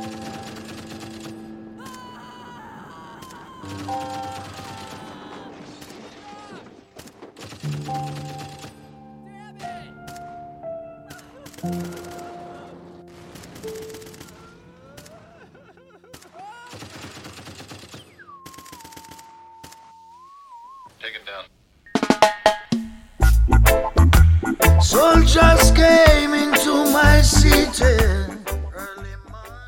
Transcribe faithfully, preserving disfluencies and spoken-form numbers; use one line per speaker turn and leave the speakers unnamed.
Take it down.
Soldiers came into my city.